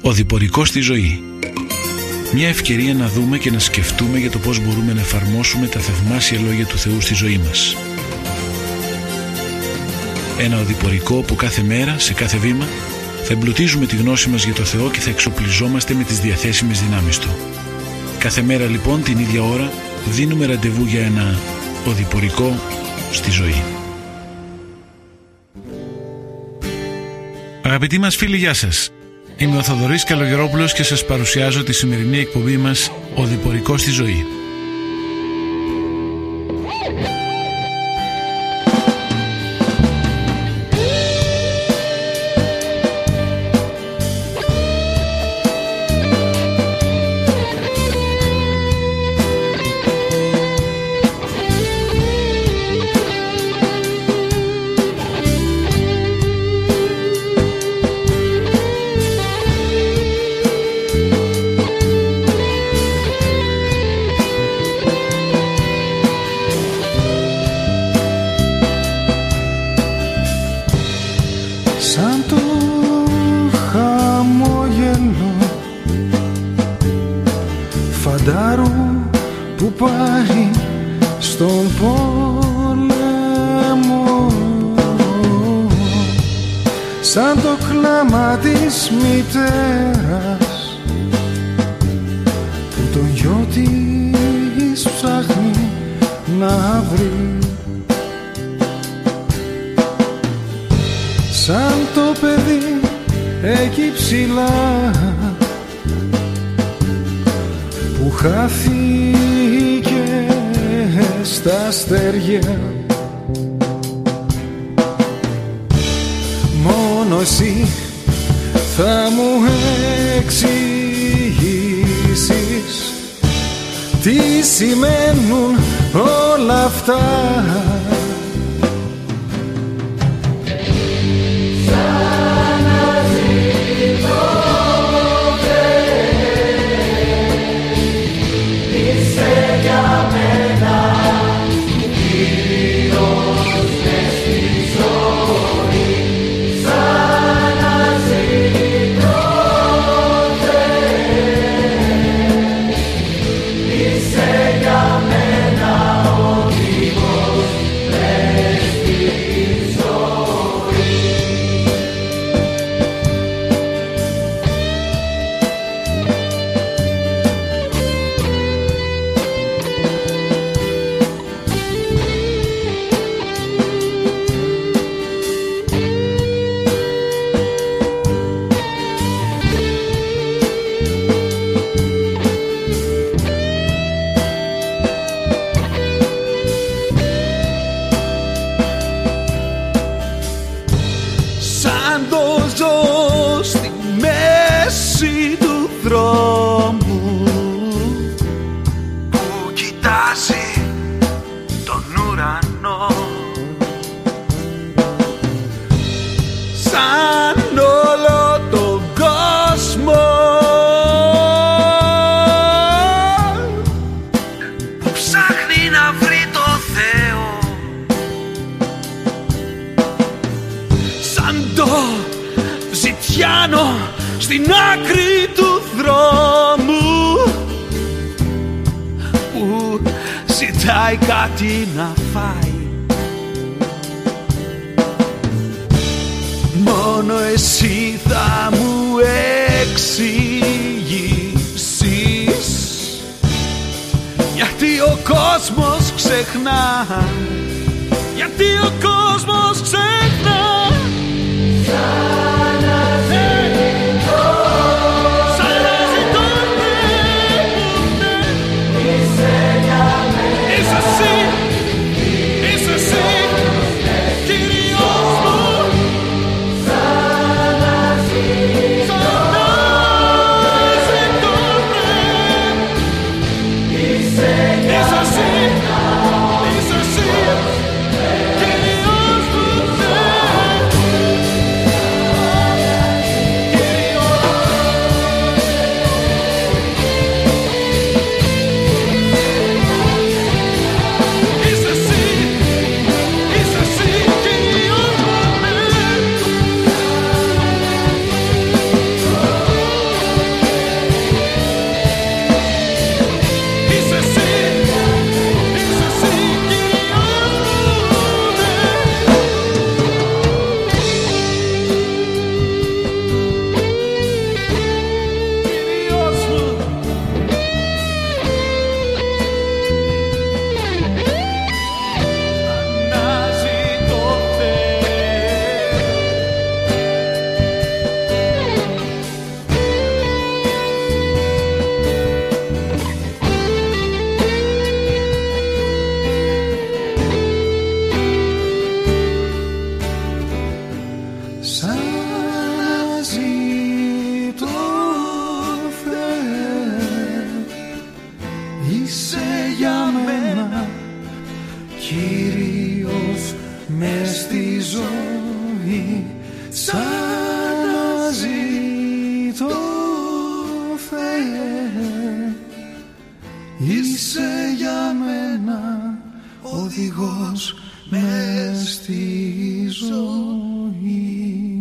Οδηπορικό στη ζωή. Μια ευκαιρία να δούμε και να σκεφτούμε για το πώς μπορούμε να εφαρμόσουμε τα θαυμάσια λόγια του Θεού στη ζωή μας. Ένα οδηπορικό που κάθε μέρα, σε κάθε βήμα, θα εμπλουτίζουμε τη γνώση μας για το Θεό και θα εξοπλιζόμαστε με τις διαθέσιμες δυνάμεις Του. Κάθε μέρα λοιπόν την ίδια ώρα δίνουμε ραντεβού για ένα οδηπορικό στη ζωή. Αγαπητοί μας φίλοι, γεια σας. Είμαι ο Θοδωρής Καλογερόπουλος και σας παρουσιάζω τη σημερινή εκπομπή μας «Οδηπορικό στη ζωή». Σαν το κλάμα της μητέρας που τον γιο της ψάχνει να βρει. Σαν το παιδί εκεί ψηλά που χάθηκε στα αστέρια. Μόνο εσύ θα μου εξηγήσεις τι σημαίνουν όλα αυτά. Στην άκρη του δρόμου που ζητάει κάτι να φάει. Μόνο εσύ θα μου εξηγήσεις γιατί ο κόσμος ξεχνά, γιατί ο κόσμος ξεχνά. Είσαι εσύ, Κύριος μου Θεός. Είσαι για μένα οδηγός μες στη ζωή.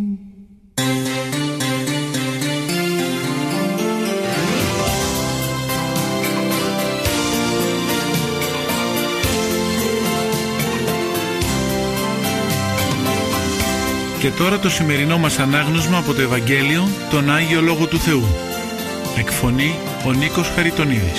Και τώρα το σημερινό μας ανάγνωσμα από το Ευαγγέλιο, τον Άγιο Λόγο του Θεού. Εκφωνεί ο Νίκος Χαριτονίδης.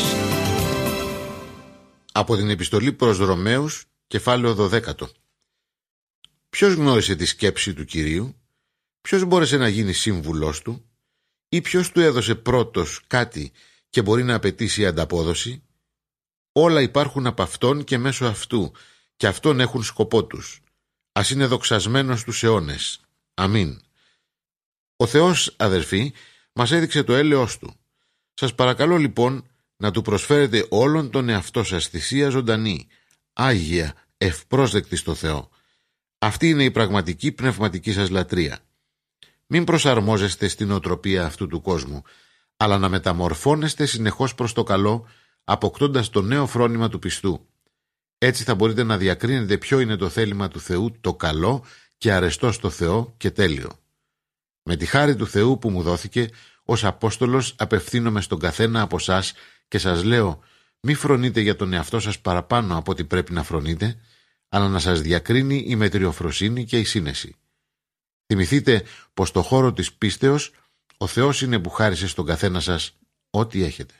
Από την επιστολή προς Ρωμαίους, κεφάλαιο 12. Ποιος γνώρισε τη σκέψη του Κυρίου, ποιος μπόρεσε να γίνει σύμβουλός του, ή ποιος του έδωσε πρώτος κάτι και μπορεί να απαιτήσει ανταπόδοση? Όλα υπάρχουν από Αυτόν και μέσω Αυτού, και Αυτόν έχουν σκοπό τους. Ας είναι δοξασμένος στους αιώνες. Αμήν. Ο Θεός, αδερφοί, μας έδειξε το έλεος Του. Σας παρακαλώ λοιπόν να Του προσφέρετε όλον τον εαυτό σας θυσία ζωντανή, άγια, ευπρόσδεκτη στο Θεό. Αυτή είναι η πραγματική πνευματική σας λατρεία. Μην προσαρμόζεστε στην οτροπία αυτού του κόσμου, αλλά να μεταμορφώνεστε συνεχώς προς το καλό, αποκτώντας το νέο φρόνημα του πιστού. Έτσι θα μπορείτε να διακρίνετε ποιο είναι το θέλημα του Θεού, το καλό και αρεστό στο Θεό και τέλειο. Με τη χάρη του Θεού που μου δόθηκε, ως Απόστολος απευθύνομαι στον καθένα από εσάς και σας λέω, μη φρονείτε για τον εαυτό σας παραπάνω από ό,τι πρέπει να φρονείτε, αλλά να σας διακρίνει η μετριοφροσύνη και η σύνεση. Θυμηθείτε πως στο χώρο της πίστεως ο Θεός είναι που χάρισε στον καθένα σας ό,τι έχετε.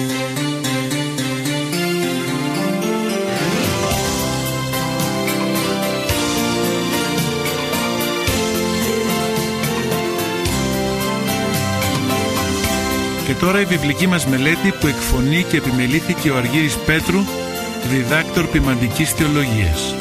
Και τώρα η βιβλική μας μελέτη που εκφωνεί και επιμελήθηκε ο Αργύρης Πέτρου, διδάκτορ ποιμαντικής θεολογίας.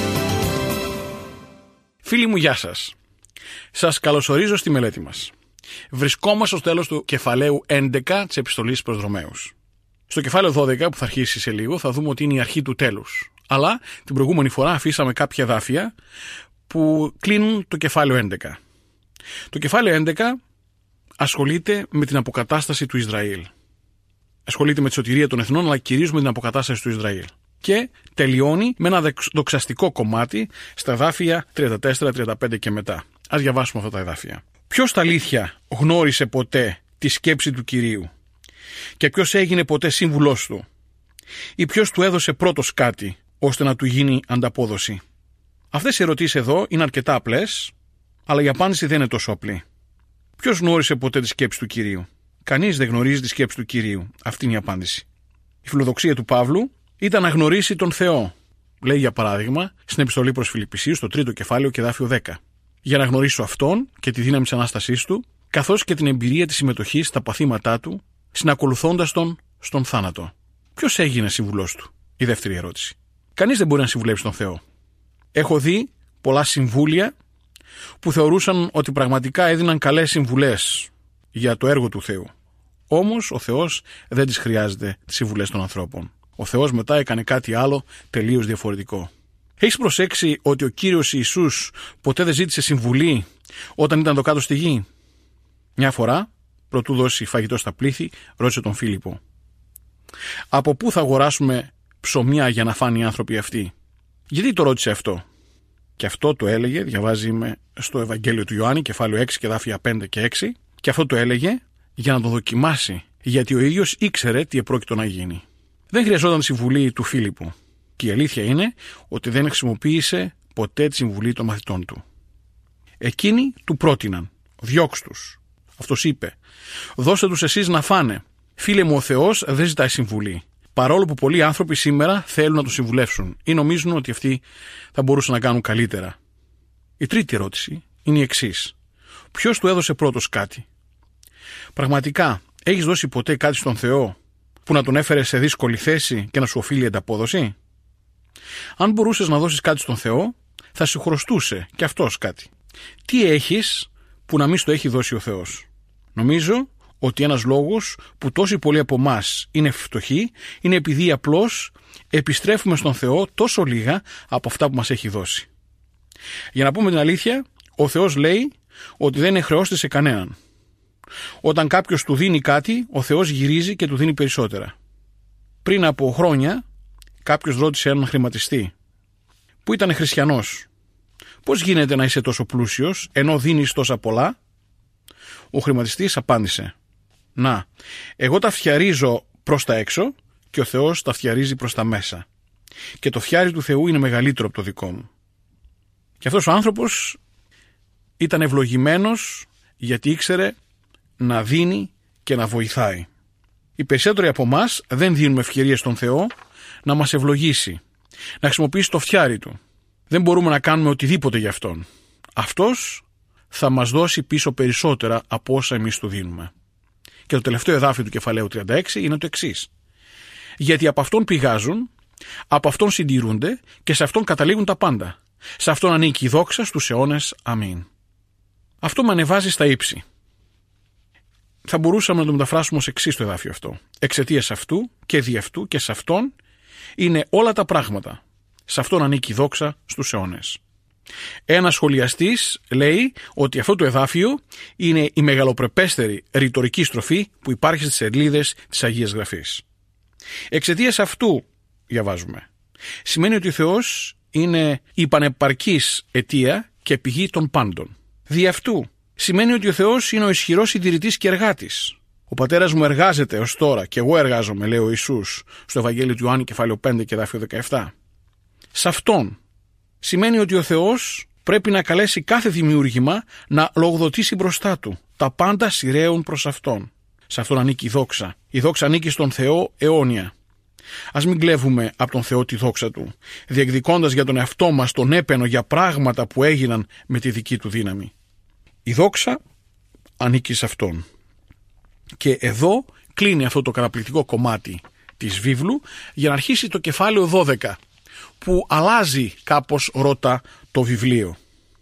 Φίλοι μου, γεια σας. Σας καλωσορίζω στη μελέτη μας. Βρισκόμαστε στο τέλος του κεφαλαίου 11 της επιστολής προς Ρωμαίους. Στο κεφάλαιο 12, που θα αρχίσει σε λίγο, θα δούμε ότι είναι η αρχή του τέλους. Αλλά την προηγούμενη φορά αφήσαμε κάποια εδάφια που κλείνουν το κεφάλαιο 11. Το κεφάλαιο 11 ασχολείται με την αποκατάσταση του Ισραήλ. Ασχολείται με τη σωτηρία των εθνών, αλλά κυρίως με την αποκατάσταση του Ισραήλ. Και τελειώνει με ένα δοξαστικό κομμάτι στα εδάφια 34, 35 και μετά. Ας διαβάσουμε αυτά τα εδάφια. Ποιος στα αλήθεια γνώρισε ποτέ τη σκέψη του Κυρίου, και ποιος έγινε ποτέ σύμβουλός του, ή ποιος του έδωσε πρώτος κάτι ώστε να του γίνει ανταπόδοση? Αυτές οι ερωτήσεις εδώ είναι αρκετά απλές, αλλά η απάντηση δεν είναι τόσο απλή. Ποιος γνώρισε ποτέ τη σκέψη του Κυρίου? Κανείς δεν γνωρίζει τη σκέψη του Κυρίου. Αυτή είναι η απάντηση. Η φιλοδοξία του Παύλου ήταν να γνωρίσει τον Θεό. Λέει για παράδειγμα στην επιστολή προς Φιλιππισίους, στο 3ο κεφάλαιο και εδάφιο 10. Για να γνωρίσω Αυτόν και τη δύναμη της Ανάστασής Του, καθώς και την εμπειρία της συμμετοχής στα παθήματά Του, συνακολουθώντας Τον στον θάνατο. Ποιος έγινε σύμβουλός Του? Η δεύτερη ερώτηση. Κανείς δεν μπορεί να συμβουλέψει τον Θεό. Έχω δει πολλά συμβούλια που θεωρούσαν ότι πραγματικά έδιναν καλές συμβουλές για το έργο του Θεού. Όμως ο Θεός δεν τις χρειάζεται τις συμβουλές των ανθρώπων. Ο Θεός μετά έκανε κάτι άλλο τελείως διαφορετικό. Έχεις προσέξει ότι ο Κύριος Ιησούς ποτέ δεν ζήτησε συμβουλή όταν ήταν το κάτω στη γη? Μια φορά, προτού δώσει φαγητό στα πλήθη, ρώτησε τον Φίλιππο, από πού θα αγοράσουμε ψωμιά για να φάνε οι άνθρωποι αυτοί? Γιατί το ρώτησε αυτό? Και αυτό το έλεγε, διαβάζουμε στο Ευαγγέλιο του Ιωάννη, κεφάλαιο 6 και εδάφια 5 και 6, και αυτό το έλεγε για να τον δοκιμάσει, γιατί ο ίδιος ήξερε τι επρόκειτο να γίνει. Δεν χρειαζόταν συμβουλή του Φίλιππου. Και η αλήθεια είναι ότι δεν χρησιμοποίησε ποτέ τη συμβουλή των μαθητών του. Εκείνοι του πρότειναν, διώξ' τους. Αυτός είπε, δώστε τους εσείς να φάνε. Φίλε μου, ο Θεός δεν ζητάει συμβουλή. Παρόλο που πολλοί άνθρωποι σήμερα θέλουν να τους συμβουλεύσουν ή νομίζουν ότι αυτοί θα μπορούσαν να κάνουν καλύτερα. Η τρίτη ερώτηση είναι η εξής. Ποιος του έδωσε πρώτος κάτι? Πραγματικά έχεις δώσει ποτέ κάτι στον Θεό που να τον έφερε σε δύσκολη θέση και να σου οφείλει ανταπόδοση? Αν μπορούσες να δώσεις κάτι στον Θεό, θα σου χρωστούσε και αυτός κάτι. Τι έχεις που να μην στο έχει δώσει ο Θεός? Νομίζω ότι ένας λόγος που τόσοι πολλοί από εμάς είναι φτωχοί είναι επειδή απλώς επιστρέφουμε στον Θεό τόσο λίγα από αυτά που μας έχει δώσει. Για να πούμε την αλήθεια, ο Θεός λέει ότι δεν είναι χρεώστης σε κανέναν. Όταν κάποιος του δίνει κάτι, ο Θεός γυρίζει και του δίνει περισσότερα. Πριν από χρόνια κάποιος ρώτησε έναν χρηματιστή που ήταν χριστιανός, πώς γίνεται να είσαι τόσο πλούσιος ενώ δίνεις τόσα πολλά? Ο χρηματιστής απάντησε, να, εγώ τα φτιαρίζω προς τα έξω και ο Θεός τα φτιαρίζει προς τα μέσα. Και το φτιάρι του Θεού είναι μεγαλύτερο από το δικό μου. Και αυτός ο άνθρωπος ήταν ευλογημένος γιατί ήξερε να δίνει και να βοηθάει. Οι περισσότεροι από εμάς δεν δίνουμε ευκαιρίες στον Θεό να μας ευλογήσει, να χρησιμοποιήσει το φτιάρι του. Δεν μπορούμε να κάνουμε οτιδήποτε για Αυτόν. Αυτός θα μας δώσει πίσω περισσότερα από όσα εμείς του δίνουμε. Και το τελευταίο εδάφιο του κεφαλαίου 36 είναι το εξής. Γιατί από Αυτόν πηγάζουν, από Αυτόν συντηρούνται και σε Αυτόν καταλήγουν τα πάντα. Σε Αυτόν ανήκει η δόξα στους αιώνες. Αμήν. Αυτό με ανεβάζει στα ύψη. Θα μπορούσαμε να το μεταφράσουμε ως εξής το εδάφιο αυτό. Εξαιτίας αυτού και δι' αυτού και σε Αυτόν είναι όλα τα πράγματα. Σε Αυτόν ανήκει η δόξα στους αιώνες. Ένας σχολιαστής λέει ότι αυτό το εδάφιο είναι η μεγαλοπρεπέστερη ρητορική στροφή που υπάρχει στις σελίδες της Αγίας Γραφής. Εξαιτίας αυτού, διαβάζουμε, σημαίνει ότι ο Θεός είναι η πανεπαρκής αιτία και πηγή των πάντων. Δι' αυτού σημαίνει ότι ο Θεός είναι ο ισχυρός συντηρητής και εργάτης. Ο πατέρας μου εργάζεται ως τώρα και εγώ εργάζομαι, λέει ο Ιησούς στο Ευαγγέλιο του Ιωάννη κεφάλαιο 5 και εδάφιο 17. Σε Αυτόν σημαίνει ότι ο Θεός πρέπει να καλέσει κάθε δημιούργημα να λογοδοτήσει μπροστά του. Τα πάντα σειραίουν προς Αυτόν. Σε Αυτόν ανήκει η δόξα. Η δόξα ανήκει στον Θεό αιώνια. Ας μην κλέβουμε από τον Θεό τη δόξα του, διεκδικώντας για τον εαυτό μας τον έπαινο για πράγματα που έγιναν με τη δική του δύναμη. Η δόξα ανήκει σε Αυτόν. Και εδώ κλείνει αυτό το καταπληκτικό κομμάτι της βίβλου για να αρχίσει το κεφάλαιο 12, που αλλάζει κάπως ρότα το βιβλίο.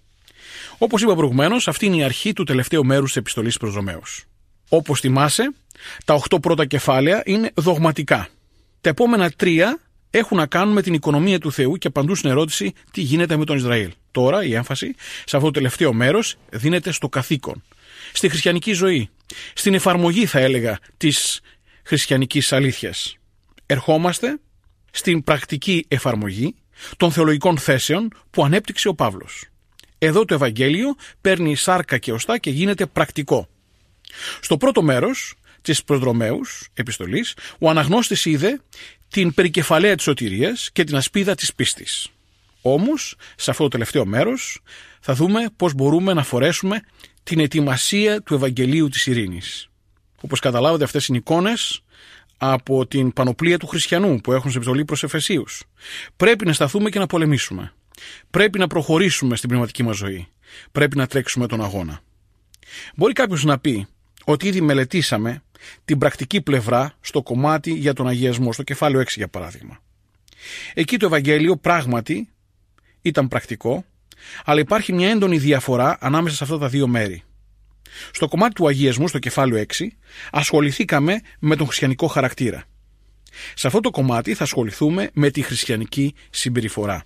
Όπως είπα προηγουμένως, αυτή είναι η αρχή του τελευταίου μέρους της επιστολής προς Ρωμαίους. Όπως θυμάσαι, τα 8 πρώτα κεφάλαια είναι δογματικά. Τα επόμενα 3 έχουν να κάνουν με την οικονομία του Θεού και απαντούν στην ερώτηση τι γίνεται με τον Ισραήλ. Τώρα η έμφαση σε αυτό το τελευταίο μέρος δίνεται στο καθήκον, στη χριστιανική ζωή, στην εφαρμογή, θα έλεγα, της χριστιανικής αλήθειας. Ερχόμαστε στην πρακτική εφαρμογή των θεολογικών θέσεων που ανέπτυξε ο Παύλος. Εδώ το Ευαγγέλιο παίρνει σάρκα και οστά και γίνεται πρακτικό. Στο πρώτο μέρος της προς Ρωμαίους επιστολής, ο αναγνώστης είδε την περικεφαλαία της σωτηρίας και την ασπίδα της πίστης. Όμως, σε αυτό το τελευταίο μέρος θα δούμε πώς μπορούμε να φορέσουμε την ετοιμασία του Ευαγγελίου της ειρήνης. Όπως καταλάβατε, αυτές είναι εικόνες από την πανοπλία του χριστιανού που έχουν σε επιστολή προς Εφεσίους. Πρέπει να σταθούμε και να πολεμήσουμε. Πρέπει να προχωρήσουμε στην πνευματική μας ζωή. Πρέπει να τρέξουμε τον αγώνα. Μπορεί κάποιος να πει ότι ήδη μελετήσαμε την πρακτική πλευρά στο κομμάτι για τον αγιασμό, στο κεφάλαιο 6 για παράδειγμα. Εκεί το Ευαγγέλιο πράγματι ήταν πρακτικό, αλλά υπάρχει μια έντονη διαφορά ανάμεσα σε αυτά τα δύο μέρη. Στο κομμάτι του αγιασμού, στο κεφάλαιο 6, ασχοληθήκαμε με τον χριστιανικό χαρακτήρα. Σε αυτό το κομμάτι θα ασχοληθούμε με τη χριστιανική συμπεριφορά.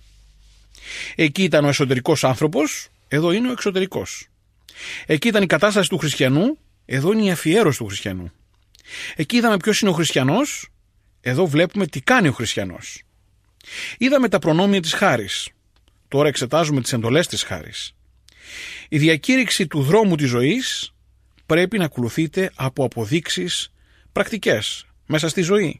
Εκεί ήταν ο εσωτερικός άνθρωπος, εδώ είναι ο εξωτερικός. Εκεί ήταν η κατάσταση του χριστιανού, εδώ είναι η αφιέρωση του χριστιανού. Εκεί είδαμε ποιος είναι ο χριστιανός, εδώ βλέπουμε τι κάνει ο χριστιανός. Είδαμε τα προνόμια της χάρης, τώρα εξετάζουμε τις εντολές της χάρης. Η διακήρυξη του δρόμου της ζωής πρέπει να ακολουθείται από αποδείξεις πρακτικές μέσα στη ζωή.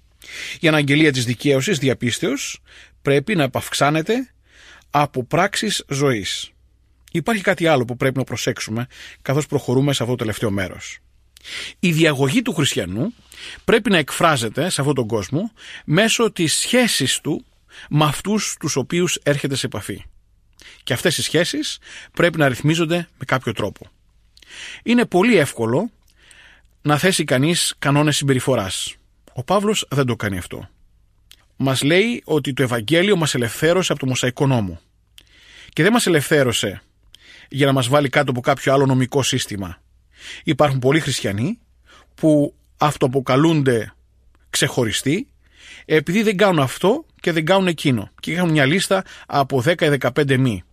Η αναγγελία της δικαίωσης διαπίστεως πρέπει να επαυξάνεται από πράξεις ζωής. Υπάρχει κάτι άλλο που πρέπει να προσέξουμε καθώς προχωρούμε σε αυτό το τελευταίο μέρος. Η διαγωγή του χριστιανού πρέπει να εκφράζεται σε αυτόν τον κόσμο μέσω της σχέσης του με αυτούς τους οποίους έρχεται σε επαφή. Και αυτές οι σχέσεις πρέπει να ρυθμίζονται με κάποιο τρόπο. Είναι πολύ εύκολο να θέσει κανείς κανόνες συμπεριφοράς. Ο Παύλος δεν το κάνει αυτό. Μας λέει ότι το Ευαγγέλιο μας ελευθέρωσε από το Μωσαϊκό νόμο. Και δεν μας ελευθέρωσε για να μας βάλει κάτω από κάποιο άλλο νομικό σύστημα. Υπάρχουν πολλοί χριστιανοί που αυτοαποκαλούνται ξεχωριστοί επειδή δεν κάνουν αυτό και δεν κάνουν εκείνο και είχαν μια λίστα από 10-15 μη.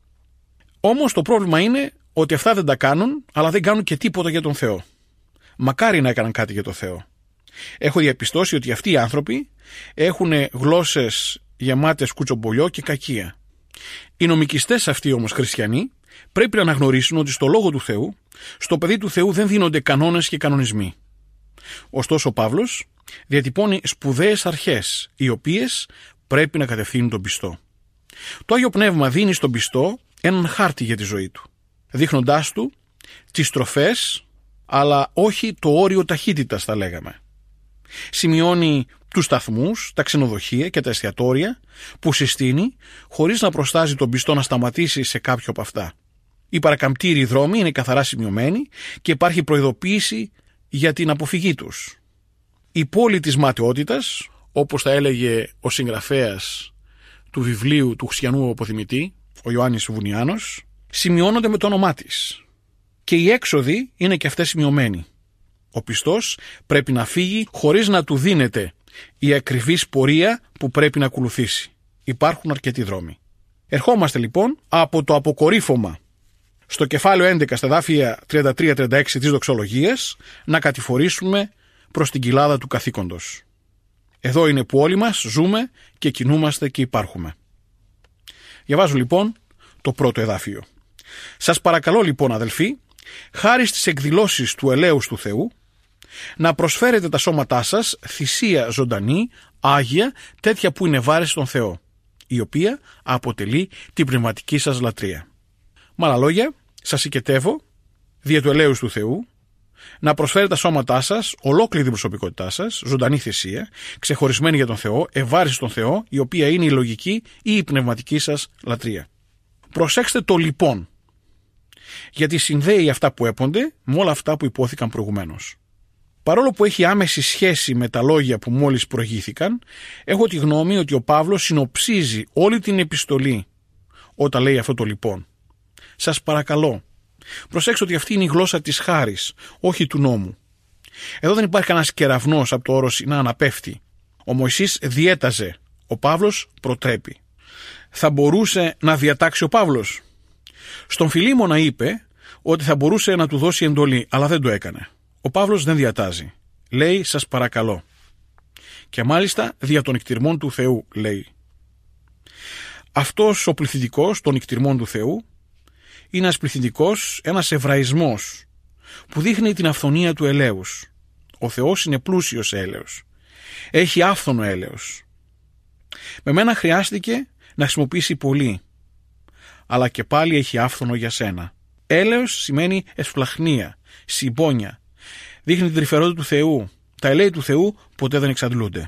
Όμως το πρόβλημα είναι ότι αυτά δεν τα κάνουν, αλλά δεν κάνουν και τίποτα για τον Θεό. Μακάρι να έκαναν κάτι για τον Θεό. Έχω διαπιστώσει ότι αυτοί οι άνθρωποι έχουν γλώσσες γεμάτες κουτσομπολιό και κακία. Οι νομικιστές αυτοί όμως χριστιανοί πρέπει να αναγνωρίσουν ότι στο Λόγο του Θεού, στο παιδί του Θεού δεν δίνονται κανόνες και κανονισμοί. Ωστόσο ο Παύλος διατυπώνει σπουδαίες αρχές, οι οποίες πρέπει να κατευθύνουν τον πιστό. Το Άγιο Πνεύμα δίνει στον πιστό έναν χάρτη για τη ζωή του, δείχνοντάς του τις στροφές, αλλά όχι το όριο ταχύτητας, θα λέγαμε. Σημειώνει τους σταθμούς, τα ξενοδοχεία και τα εστιατόρια που συστήνει, χωρίς να προστάζει τον πιστό να σταματήσει σε κάποιο από αυτά. Οι παρακαμπτήριοι δρόμοι είναι καθαρά σημειωμένοι και υπάρχει προειδοποίηση για την αποφυγή τους. Η πόλη της ματαιότητας, όπως τα έλεγε ο συγγραφέας του βιβλίου του χριστιανού αποθυμητή, ο Ιωάννης Βουνιάνος, σημειώνονται με το όνομά της. Και οι έξοδοι είναι και αυτές σημειωμένοι. Ο πιστός πρέπει να φύγει χωρίς να του δίνεται η ακριβής πορεία που πρέπει να ακολουθήσει. Υπάρχουν αρκετοί δρόμοι. Ερχόμαστε λοιπόν από το αποκορύφωμα στο κεφάλαιο 11 στα εδάφια 33-36 της δοξολογίας να κατηφορήσουμε προς την κοιλάδα του καθήκοντος. Εδώ είναι που όλοι μας ζούμε και κινούμαστε και υπάρχουμε. Διαβάζω λοιπόν το πρώτο εδάφιο. Σας παρακαλώ λοιπόν αδελφοί, χάρη στις εκδηλώσεις του ελέους του Θεού, να προσφέρετε τα σώματά σας θυσία ζωντανή, άγια, τέτοια που είναι βάρες στον Θεό, η οποία αποτελεί την πνευματική σας λατρεία. Με άλλα λόγια, σας συγκετεύω, δια του ελέους του Θεού, να προσφέρετε τα σώματά σας, ολόκληρη την προσωπικότητά σας, ζωντανή θυσία, ξεχωρισμένη για τον Θεό, ευάρεστη στον Θεό, η οποία είναι η λογική ή η πνευματική σας λατρεία. Προσέξτε το λοιπόν, γιατί συνδέει αυτά που έπονται με όλα αυτά που υπόθηκαν προηγουμένως. Παρόλο που έχει άμεση σχέση με τα λόγια που μόλις προηγήθηκαν, έχω τη γνώμη ότι ο Παύλος συνοψίζει όλη την επιστολή όταν λέει αυτό το λοιπόν. Σας παρακαλώ, προσέξτε ότι αυτή είναι η γλώσσα της χάρης, όχι του νόμου. Εδώ δεν υπάρχει κανένας κεραυνός από το όρος να αναπέφτει. Ο Μωυσής διέταζε, ο Παύλος προτρέπει. Θα μπορούσε να διατάξει ο Παύλος? Στον Φιλίμωνα είπε ότι θα μπορούσε να του δώσει εντολή, αλλά δεν το έκανε. Ο Παύλος δεν διατάζει. Λέει σας παρακαλώ. Και μάλιστα δια των εκτιρμών του Θεού λέει. Αυτός ο πληθυντικός των εκτιρμών του Θεού είναι ένας πληθυντικός, ένας εβραϊσμός που δείχνει την αυθονία του ελέους. Ο Θεός είναι πλούσιος έλεος. Έχει άφθονο έλεος. Με μένα χρειάστηκε να χρησιμοποιήσει πολύ, αλλά και πάλι έχει άφθονο για σένα. Έλεος σημαίνει εσπλαχνία, συμπόνια. Δείχνει την τρυφερότητα του Θεού. Τα ελέη του Θεού ποτέ δεν εξαντλούνται.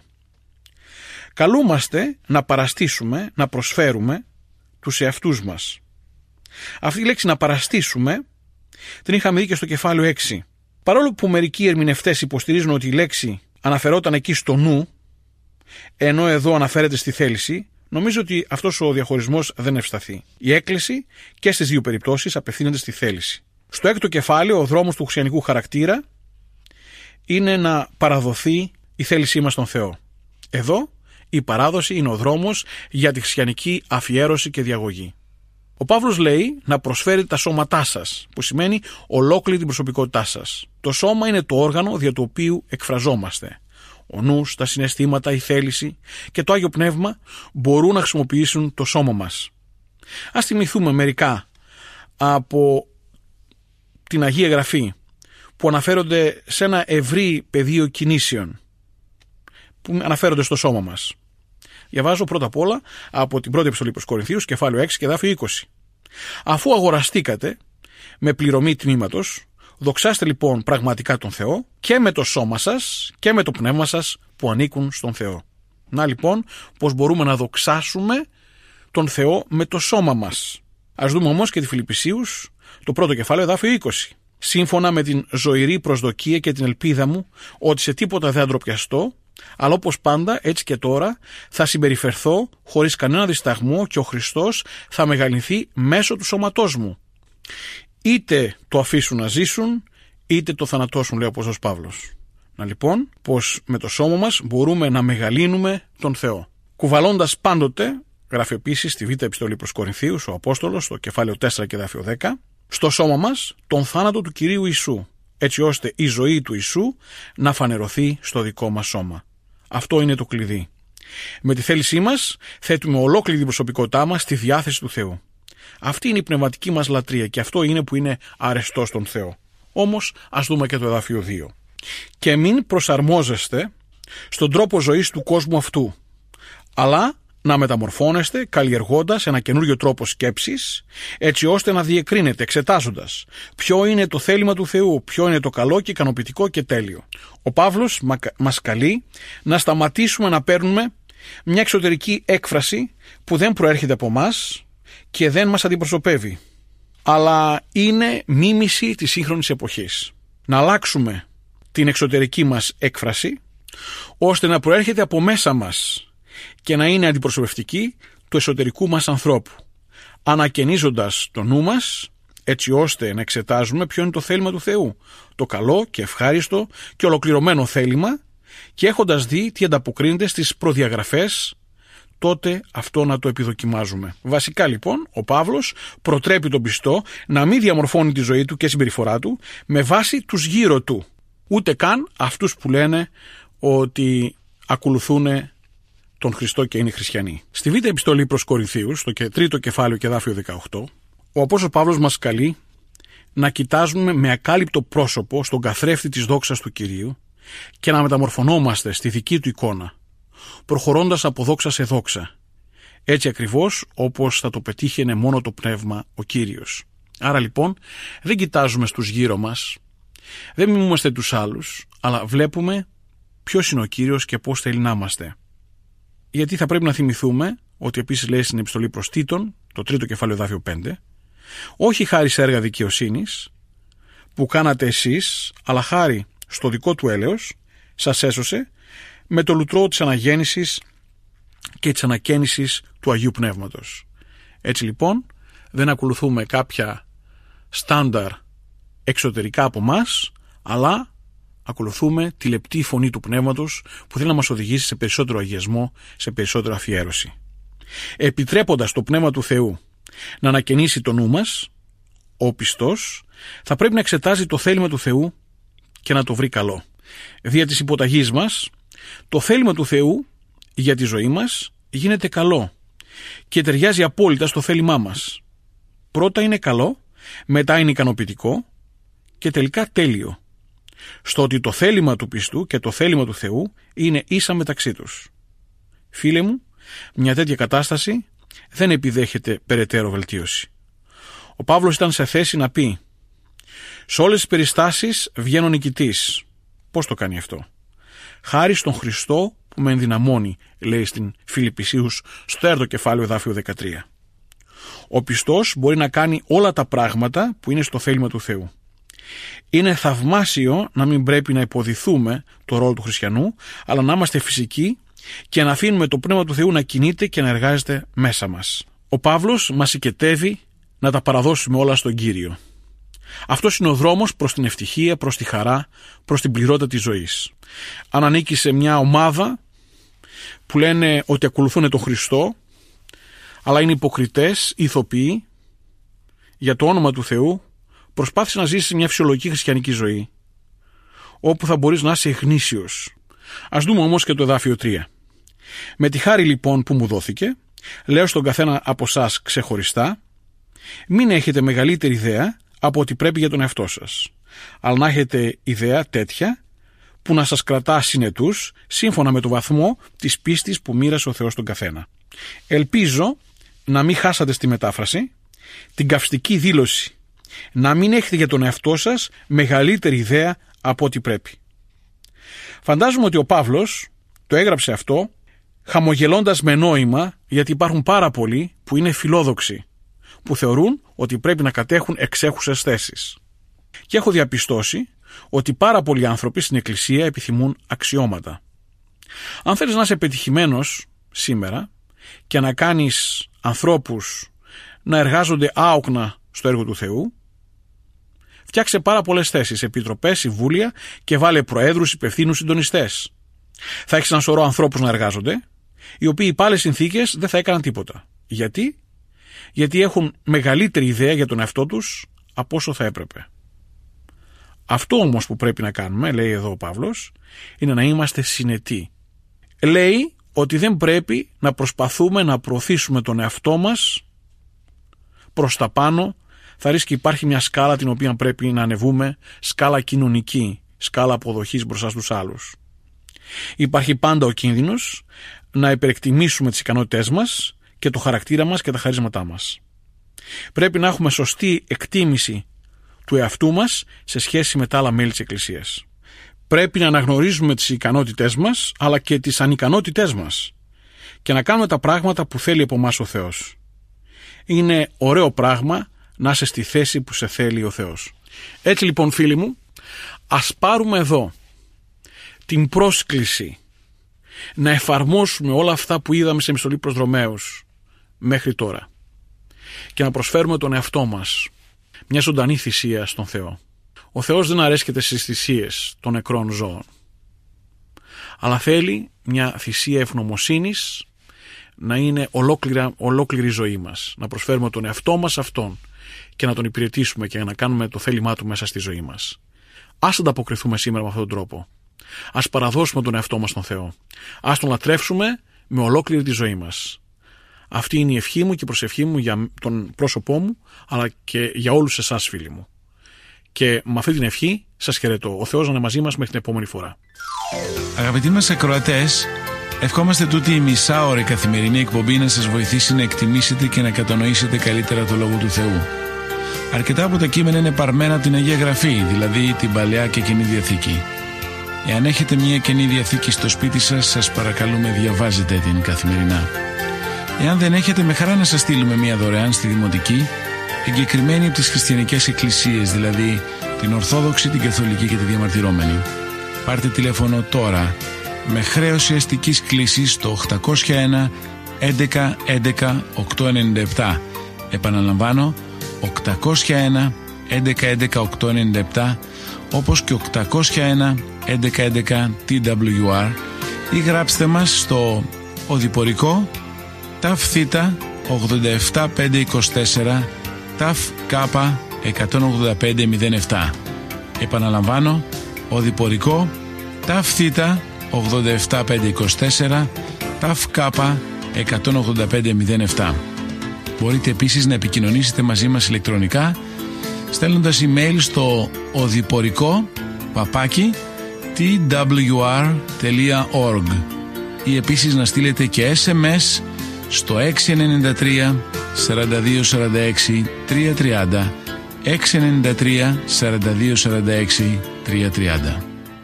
Καλούμαστε να παραστήσουμε, να προσφέρουμε τους εαυτούς μας. Αυτή η λέξη να παραστήσουμε την είχαμε δει και στο κεφάλαιο 6. Παρόλο που μερικοί ερμηνευτές υποστηρίζουν ότι η λέξη αναφερόταν εκεί στο νου, ενώ εδώ αναφέρεται στη θέληση, νομίζω ότι αυτός ο διαχωρισμός δεν ευσταθεί. Η έκκληση και στις δύο περιπτώσεις απευθύνεται στη θέληση. Στο έκτο κεφάλαιο, ο δρόμος του χριστιανικού χαρακτήρα είναι να παραδοθεί η θέλησή μας στον Θεό. Εδώ η παράδοση είναι ο δρόμος για τη χριστιανική αφιέρωση και διαγωγή. Ο Παύλος λέει να προσφέρετε τα σώματά σας, που σημαίνει ολόκληρη την προσωπικότητά σας. Το σώμα είναι το όργανο δια του οποίου εκφραζόμαστε. Ο νους, τα συναισθήματα, η θέληση και το Άγιο Πνεύμα μπορούν να χρησιμοποιήσουν το σώμα μας. Ας θυμηθούμε μερικά από την Αγία Γραφή που αναφέρονται σε ένα ευρύ πεδίο κινήσεων που αναφέρονται στο σώμα μας. Διαβάζω πρώτα απ' όλα από την πρώτη επιστολή προς Κορινθίους, κεφάλαιο 6 και εδάφιο 20. Αφού αγοραστήκατε με πληρωμή τμήματος, δοξάστε λοιπόν πραγματικά τον Θεό και με το σώμα σας και με το πνεύμα σας που ανήκουν στον Θεό. Να λοιπόν πως μπορούμε να δοξάσουμε τον Θεό με το σώμα μας. Ας δούμε όμως και τη Φιλιππισίους, το πρώτο κεφάλαιο εδάφιο 20. Σύμφωνα με την ζωηρή προσδοκία και την ελπίδα μου ότι σε τίποτα δεν αντροπιαστώ, αλλά όπως πάντα έτσι και τώρα θα συμπεριφερθώ χωρίς κανένα δισταγμό και ο Χριστός θα μεγαλυνθεί μέσω του σώματός μου. Είτε το αφήσουν να ζήσουν, είτε το θανατώσουν, λέει ο Απόστολος Παύλος. Να λοιπόν, πως με το σώμα μας μπορούμε να μεγαλύνουμε τον Θεό. Κουβαλώντας πάντοτε, γράφει επίσης στη Β' Επιστολή προς Κορινθίους ο Απόστολος, στο κεφάλαιο 4 και εδάφιο 10, στο σώμα μας τον θάνατο του Κυρίου Ιησού, έτσι ώστε η ζωή του Ιησού να φανερωθεί στο δικό μας σώμα. Αυτό είναι το κλειδί. Με τη θέλησή μας θέτουμε ολόκληρη την προσωπικότητά μας στη διάθεση του Θεού. Αυτή είναι η πνευματική μας λατρεία και αυτό είναι που είναι αρεστό στον Θεό. Όμως ας δούμε και το εδάφιο 2. Και μην προσαρμόζεστε στον τρόπο ζωής του κόσμου αυτού, αλλά να μεταμορφώνεστε καλλιεργώντας ένα καινούριο τρόπο σκέψης, έτσι ώστε να διεκρίνετε εξετάζοντας ποιο είναι το θέλημα του Θεού, ποιο είναι το καλό και ικανοποιητικό και τέλειο. Ο Παύλος μας καλεί να σταματήσουμε να παίρνουμε μια εξωτερική έκφραση που δεν προέρχεται από μας και δεν μας αντιπροσωπεύει, αλλά είναι μίμηση της σύγχρονης εποχής. Να αλλάξουμε την εξωτερική μας έκφραση ώστε να προέρχεται από μέσα μας και να είναι αντιπροσωπευτική του εσωτερικού μας ανθρώπου, ανακαινίζοντας το νου μας έτσι ώστε να εξετάζουμε ποιο είναι το θέλημα του Θεού, το καλό και ευχάριστο και ολοκληρωμένο θέλημα, και έχοντας δει τι ανταποκρίνεται στις προδιαγραφές, τότε αυτό να το επιδοκιμάζουμε. Βασικά λοιπόν ο Παύλος προτρέπει τον πιστό να μην διαμορφώνει τη ζωή του και συμπεριφορά του με βάση τους γύρω του, ούτε καν αυτούς που λένε ότι ακολουθούν τον Χριστό και είναι χριστιανοί. Στη Β' Επιστολή προς Κορινθίους, στο 3ο κεφάλαιο και εδάφιο 18, ο Απόστολος Παύλος μας καλεί να κοιτάζουμε με ακάλυπτο πρόσωπο στον καθρέφτη της δόξας του Κυρίου και να μεταμορφωνόμαστε στη δική του εικόνα, προχωρώντας από δόξα σε δόξα, έτσι ακριβώς όπως θα το πετύχαινε μόνο το Πνεύμα ο Κύριος. Άρα λοιπόν δεν κοιτάζουμε στους γύρω μας, δεν μιμούμαστε τους άλλους, αλλά βλέπουμε ποιος είναι ο Κύριος και πώς θέλει να είμαστε. Γιατί θα πρέπει να θυμηθούμε ότι επίσης λέει στην επιστολή προς Τίτον, το 3ο κεφάλαιο εδάφιο 5, όχι χάρη σε έργα δικαιοσύνης που κάνατε εσείς, αλλά χάρη στο δικό του έλεος σας έσωσε με το λουτρό της αναγέννησης και της ανακαίνησης του Αγίου Πνεύματος. Έτσι λοιπόν δεν ακολουθούμε κάποια στάνταρ εξωτερικά από μας, αλλά ακολουθούμε τη λεπτή φωνή του Πνεύματος που θέλει να μας οδηγήσει σε περισσότερο αγιασμό, σε περισσότερο αφιέρωση. Επιτρέποντας το Πνεύμα του Θεού να ανακαινήσει το νου μας, ο πιστός θα πρέπει να εξετάζει το θέλημα του Θεού και να το βρει καλό. Δια της υποταγής μας, το θέλημα του Θεού για τη ζωή μας γίνεται καλό και ταιριάζει απόλυτα στο θέλημά μας. Πρώτα είναι καλό, μετά είναι ικανοποιητικό και τελικά τέλειο. Στο ότι το θέλημα του πιστού και το θέλημα του Θεού είναι ίσα μεταξύ τους. Φίλε μου, μια τέτοια κατάσταση δεν επιδέχεται περαιτέρω βελτίωση. Ο Παύλος ήταν σε θέση να πει «Σε όλες τις περιστάσεις βγαίνω νικητής». Πώς το κάνει αυτό? Χάρη στον Χριστό που με ενδυναμώνει, λέει στην Φιλιππισίους στο 3ο κεφάλαιο εδάφιο 13. Ο πιστός μπορεί να κάνει όλα τα πράγματα που είναι στο θέλημα του Θεού. Είναι θαυμάσιο να μην πρέπει να υποδηθούμε το ρόλο του χριστιανού, αλλά να είμαστε φυσικοί και να αφήνουμε το Πνεύμα του Θεού να κινείται και να εργάζεται μέσα μας. Ο Παύλος μας οικετεύει να τα παραδώσουμε όλα στον Κύριο. Αυτός είναι ο δρόμος προς την ευτυχία, προς τη χαρά, προς την πληρότητα της ζωής. Αν ανήκει σε μια ομάδα που λένε ότι ακολουθούν τον Χριστό, αλλά είναι υποκριτές, ηθοποιοί, για το όνομα του Θεού, προσπάθησε να ζήσεις μια φυσιολογική χριστιανική ζωή, όπου θα μπορείς να είσαι γνήσιος. Ας δούμε όμως και το εδάφιο 3. Με τη χάρη λοιπόν που μου δόθηκε, λέω στον καθένα από εσάς ξεχωριστά, μην έχετε μεγαλύτερη ιδέα από ό,τι πρέπει για τον εαυτό σας, αλλά να έχετε ιδέα τέτοια που να σας κρατά συνετούς σύμφωνα με το βαθμό της πίστης που μοίρασε ο Θεός τον καθένα. Ελπίζω να μην χάσατε στη μετάφραση την καυστική δήλωση να μην έχετε για τον εαυτό σας μεγαλύτερη ιδέα από ό,τι πρέπει. Φαντάζομαι ότι ο Παύλος το έγραψε αυτό χαμογελώντας με νόημα, γιατί υπάρχουν πάρα πολλοί που είναι φιλόδοξοι, που θεωρούν ότι πρέπει να κατέχουν εξέχουσες θέσεις. Και έχω διαπιστώσει ότι πάρα πολλοί άνθρωποι στην Εκκλησία επιθυμούν αξιώματα. Αν θέλεις να είσαι πετυχημένος σήμερα και να κάνεις ανθρώπους να εργάζονται άοκνα στο έργο του Θεού, φτιάξε πάρα πολλές θέσεις, επιτροπές, συμβούλια και βάλε προέδρους, υπευθύνους, συντονιστές. Θα έχεις ένα σωρό ανθρώπους να εργάζονται, οι οποίοι υπ' άλλες συνθήκες δεν θα έκαναν τίποτα. Γιατί? Γιατί έχουν μεγαλύτερη ιδέα για τον εαυτό τους από όσο θα έπρεπε. Αυτό όμως που πρέπει να κάνουμε, λέει εδώ ο Παύλος, είναι να είμαστε συνετοί. Λέει ότι δεν πρέπει να προσπαθούμε να προωθήσουμε τον εαυτό μας προς τα πάνω. Θα ρίσκει υπάρχει μια σκάλα την οποία πρέπει να ανεβούμε, σκάλα κοινωνική, σκάλα αποδοχής μπροστά στους άλλους. Υπάρχει πάντα ο κίνδυνος να υπερεκτιμήσουμε τις ικανότητές μας και το χαρακτήρα μας και τα χαρίσματά μας. Πρέπει να έχουμε σωστή εκτίμηση του εαυτού μας σε σχέση με τα άλλα μέλη της Εκκλησίας. Πρέπει να αναγνωρίζουμε τις ικανότητές μας αλλά και τις ανικανότητές μας και να κάνουμε τα πράγματα που θέλει από εμάς ο Θεός. Είναι ωραίο πράγμα να είσαι στη θέση που σε θέλει ο Θεός. Έτσι λοιπόν, φίλοι μου, ας πάρουμε εδώ την πρόσκληση να εφαρμόσουμε όλα αυτά που είδαμε σε επιστολή προς Ρωμαίους μέχρι τώρα και να προσφέρουμε τον εαυτό μας μια ζωντανή θυσία στον Θεό. Ο Θεός δεν αρέσκεται στις θυσίες των νεκρών ζώων, αλλά θέλει μια θυσία ευγνωμοσύνης να είναι ολόκληρη ζωή μας, να προσφέρουμε τον εαυτό μας αυτόν και να τον υπηρετήσουμε και να κάνουμε το θέλημά του μέσα στη ζωή μας. Ας ανταποκριθούμε σήμερα με αυτόν τον τρόπο. Ας παραδώσουμε τον εαυτό μας στον Θεό. Ας τον λατρεύσουμε με ολόκληρη τη ζωή μας. Αυτή είναι η ευχή μου και η προσευχή μου για τον πρόσωπό μου, αλλά και για όλους εσάς, φίλοι μου. Και με αυτή την ευχή σας χαιρετώ. Ο Θεός να είναι μαζί μας μέχρι την επόμενη φορά. Αγαπητοί μας ακροατές, ευχόμαστε τούτη η μισάωρη καθημερινή εκπομπή να σας βοηθήσει να εκτιμήσετε και να κατανοήσετε καλύτερα το Λόγο του Θεού. Αρκετά από τα κείμενα είναι παρμένα από την Αγία Γραφή, δηλαδή την Παλαιά και Καινή Διαθήκη. Εάν έχετε μια Καινή Διαθήκη στο σπίτι σας, σας παρακαλούμε διαβάζετε την καθημερινά. Εάν δεν έχετε, με χαρά να σας στείλουμε μια δωρεάν στη Δημοτική, εγκεκριμένη από τις χριστιανικές εκκλησίες, δηλαδή την Ορθόδοξη, την Καθολική και τη Διαμαρτυρόμενη. Πάρτε τηλέφωνο τώρα με χρέωση αστικής κλήσης στο 801 11 11 897. Επαναλαμβάνω, 801 11 11 897, όπως και 801 11 11 TWR, ή γράψτε μας στο οδηπορικό ΤΑΦ Θ 87524 ΤΑΦ Κ 18507. Επαναλαμβάνω, οδηπορικό ΤΑΦ Θ 87524 ΤΑΦ Κ 18507. Μπορείτε επίσης να επικοινωνήσετε μαζί μας ηλεκτρονικά στέλνοντας email στο οδηπορικό@twr.org ή επίσης να στείλετε και SMS στο 693 42 46 330, 693 42 46 330.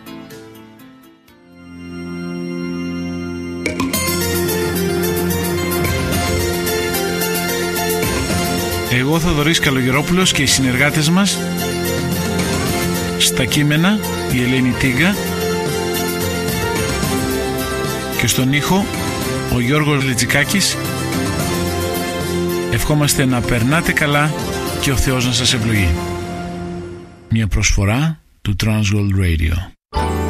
Εγώ Θοδωρής Καλογερόπουλος και οι συνεργάτες μας στα κείμενα η Ελένη Τίγκα και στον ήχο ο Γιώργος Λετζικάκης. Ευχόμαστε να περνάτε καλά και ο Θεός να σας ευλογεί. Μια προσφορά του Transworld Radio.